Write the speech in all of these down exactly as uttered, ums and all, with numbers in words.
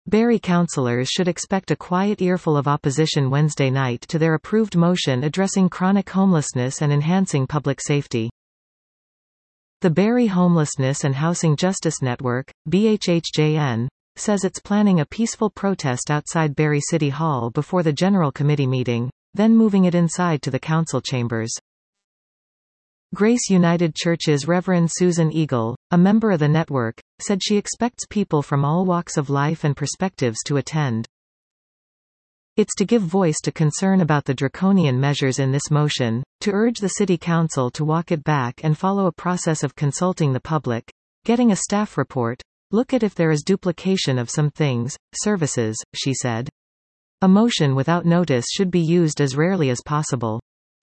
Barrie councillors should expect a quiet earful of opposition Wednesday night to their approved motion addressing chronic homelessness and enhancing public safety. The Barrie Homelessness and Housing Justice Network, B H H J N, says it's planning a peaceful protest outside Barrie City Hall before the General Committee meeting, then moving it inside to the council chambers. Grace United Church's Reverend Susan Eagle, a member of the network, said she expects people from all walks of life and perspectives to attend. It's to give voice to concern about the draconian measures in this motion, to urge the City Council to walk it back and follow a process of consulting the public, getting a staff report, look at if there is duplication of some things, services, she said. A motion without notice should be used as rarely as possible.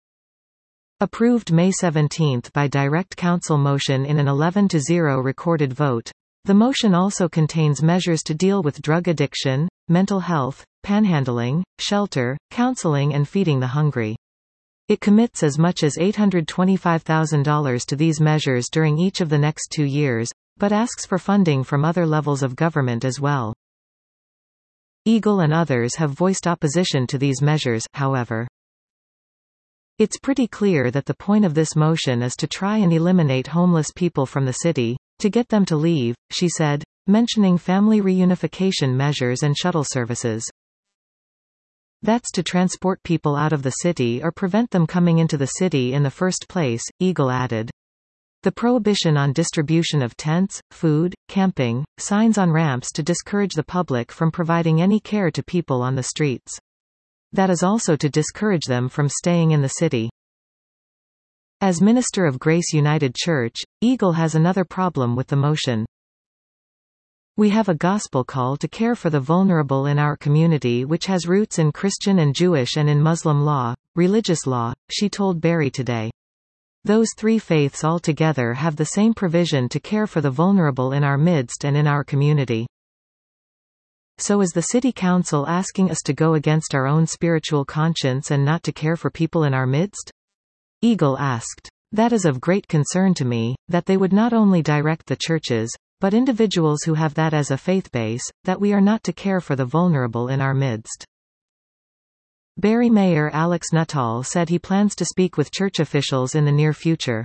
Approved May seventeenth by direct council motion in an eleven to zero recorded vote. The motion also contains measures to deal with drug addiction, mental health, panhandling, shelter, counseling and feeding the hungry. It commits as much as eight hundred twenty-five thousand dollars to these measures during each of the next two years, but asks for funding from other levels of government as well. Eagle and others have voiced opposition to these measures, however. It's pretty clear that the point of this motion is to try and eliminate homeless people from the city, to get them to leave, she said, mentioning family reunification measures and shuttle services. That's to transport people out of the city or prevent them coming into the city in the first place, Eagle added. The prohibition on distribution of tents, food, camping, signs on ramps to discourage the public from providing any care to people on the streets. That is also to discourage them from staying in the city. As minister of Grace United Church, Eagle has another problem with the motion. We have a gospel call to care for the vulnerable in our community which has roots in Christian and Jewish and in Muslim law, religious law, she told Barrie Today. Those three faiths altogether have the same provision to care for the vulnerable in our midst and in our community. So is the City Council asking us to go against our own spiritual conscience and not to care for people in our midst? Eagle asked. That is of great concern to me, that they would not only direct the churches, but individuals who have that as a faith base, that we are not to care for the vulnerable in our midst. Barrie Mayor Alex Nuttall said he plans to speak with church officials in the near future.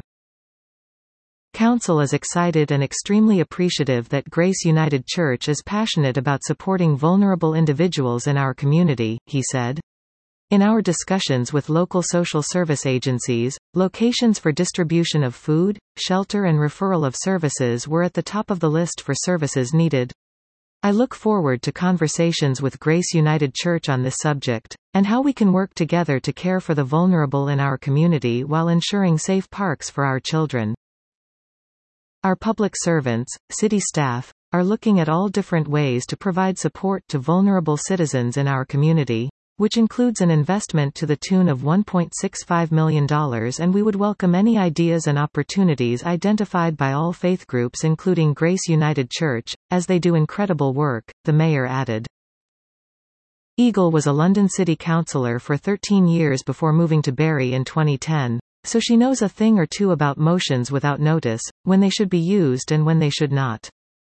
Council is excited and extremely appreciative that Grace United Church is passionate about supporting vulnerable individuals in our community, he said. In our discussions with local social service agencies, locations for distribution of food, shelter and referral of services were at the top of the list for services needed. I look forward to conversations with Grace United Church on this subject, and how we can work together to care for the vulnerable in our community while ensuring safe parks for our children. Our public servants, city staff, are looking at all different ways to provide support to vulnerable citizens in our community, which includes an investment to the tune of one point six five million dollars, and we would welcome any ideas and opportunities identified by all faith groups including Grace United Church, as they do incredible work, the mayor added. Eagle was a London City Councillor for thirteen years before moving to Barrie in twenty ten. So she knows a thing or two about motions without notice, when they should be used and when they should not.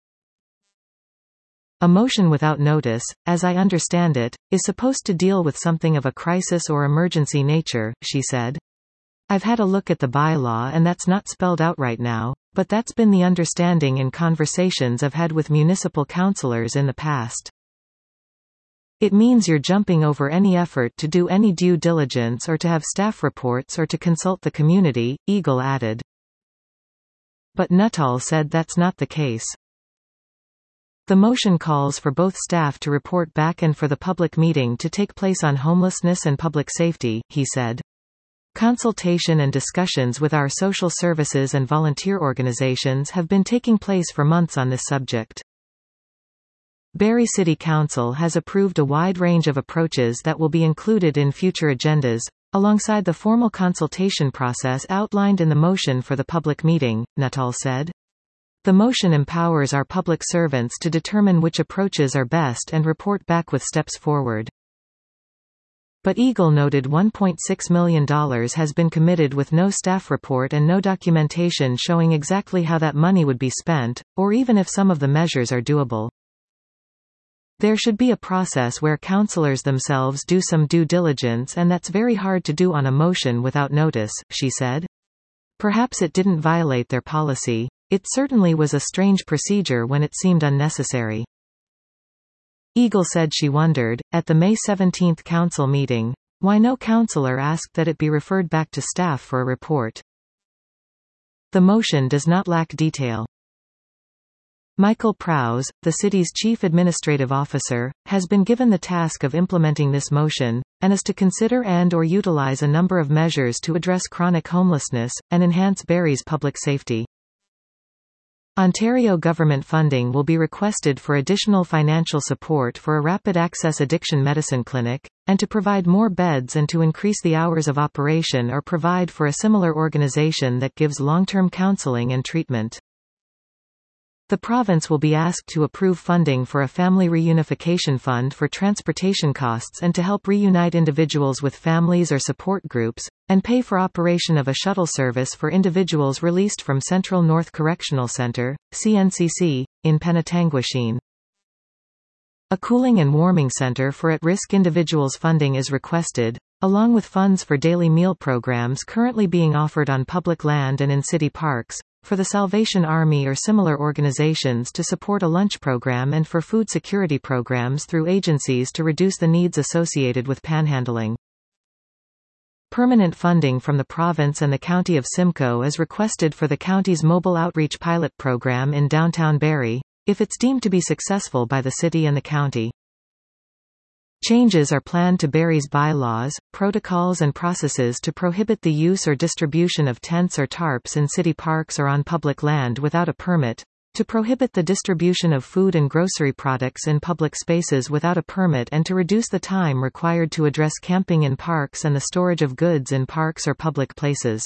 A motion without notice, as I understand it, is supposed to deal with something of a crisis or emergency nature, she said. I've had a look at the bylaw and that's not spelled out right now, but that's been the understanding in conversations I've had with municipal councillors in the past. It means you're jumping over any effort to do any due diligence or to have staff reports or to consult the community, Eagle added. But Nuttall said that's not the case. The motion calls for both staff to report back and for the public meeting to take place on homelessness and public safety, he said. Consultation and discussions with our social services and volunteer organizations have been taking place for months on this subject. Barrie City Council has approved a wide range of approaches that will be included in future agendas, alongside the formal consultation process outlined in the motion for the public meeting, Nuttall said. The motion empowers our public servants to determine which approaches are best and report back with steps forward. But Eagle noted one point six million dollars has been committed with no staff report and no documentation showing exactly how that money would be spent, or even if some of the measures are doable. There should be a process where councillors themselves do some due diligence, and that's very hard to do on a motion without notice, she said. Perhaps it didn't violate their policy. It certainly was a strange procedure when it seemed unnecessary. Eagle said she wondered, at the May seventeenth council meeting, why no councillor asked that it be referred back to staff for a report. The motion does not lack detail. Michael Prowse, the city's chief administrative officer, has been given the task of implementing this motion, and is to consider and or utilize a number of measures to address chronic homelessness, and enhance Barrie's public safety. Ontario government funding will be requested for additional financial support for a rapid access addiction medicine clinic, and to provide more beds and to increase the hours of operation or provide for a similar organization that gives long-term counseling and treatment. The province will be asked to approve funding for a family reunification fund for transportation costs and to help reunite individuals with families or support groups, and pay for operation of a shuttle service for individuals released from Central North Correctional Centre, C N C C, in Penetanguishene. A cooling and warming centre for at-risk individuals funding is requested, along with funds for daily meal programs currently being offered on public land and in city parks, for the Salvation Army or similar organizations to support a lunch program, and for food security programs through agencies to reduce the needs associated with panhandling. Permanent funding from the province and the County of Simcoe is requested for the county's mobile outreach pilot program in downtown Barrie, if it's deemed to be successful by the city and the county. Changes are planned to Barrie's bylaws, protocols and processes to prohibit the use or distribution of tents or tarps in city parks or on public land without a permit, to prohibit the distribution of food and grocery products in public spaces without a permit, and to reduce the time required to address camping in parks and the storage of goods in parks or public places.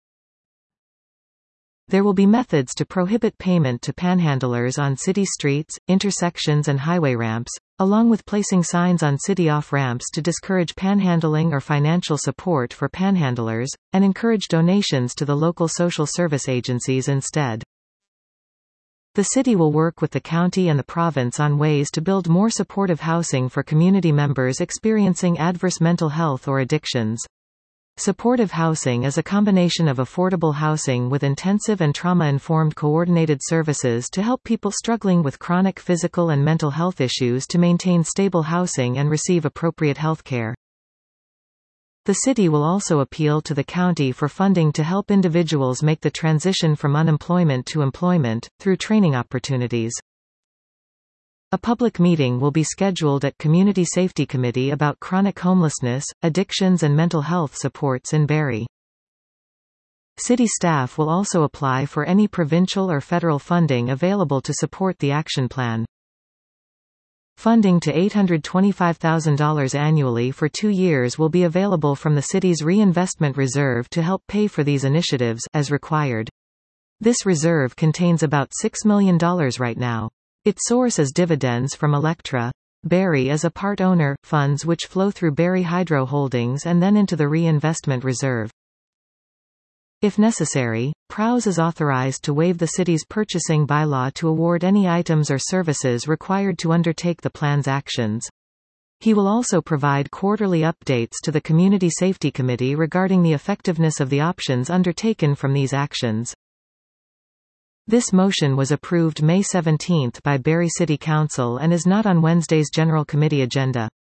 There will be methods to prohibit payment to panhandlers on city streets, intersections and highway ramps, along with placing signs on city off-ramps to discourage panhandling or financial support for panhandlers, and encourage donations to the local social service agencies instead. The city will work with the county and the province on ways to build more supportive housing for community members experiencing adverse mental health or addictions. Supportive housing is a combination of affordable housing with intensive and trauma-informed coordinated services to help people struggling with chronic physical and mental health issues to maintain stable housing and receive appropriate health care. The city will also appeal to the county for funding to help individuals make the transition from unemployment to employment, through training opportunities. A public meeting will be scheduled at Community Safety Committee about chronic homelessness, addictions and mental health supports in Barrie. City staff will also apply for any provincial or federal funding available to support the action plan. Funding to eight hundred twenty-five thousand dollars annually for two years will be available from the city's reinvestment reserve to help pay for these initiatives, as required. This reserve contains about six million dollars right now. Its source is dividends from Electra. Barrie is a part owner, funds which flow through Barrie Hydro Holdings and then into the reinvestment reserve. If necessary, Prowse is authorized to waive the city's purchasing bylaw to award any items or services required to undertake the plan's actions. He will also provide quarterly updates to the Community Safety Committee regarding the effectiveness of the options undertaken from these actions. This motion was approved May seventeenth by Barrie City Council and is not on Wednesday's General Committee agenda.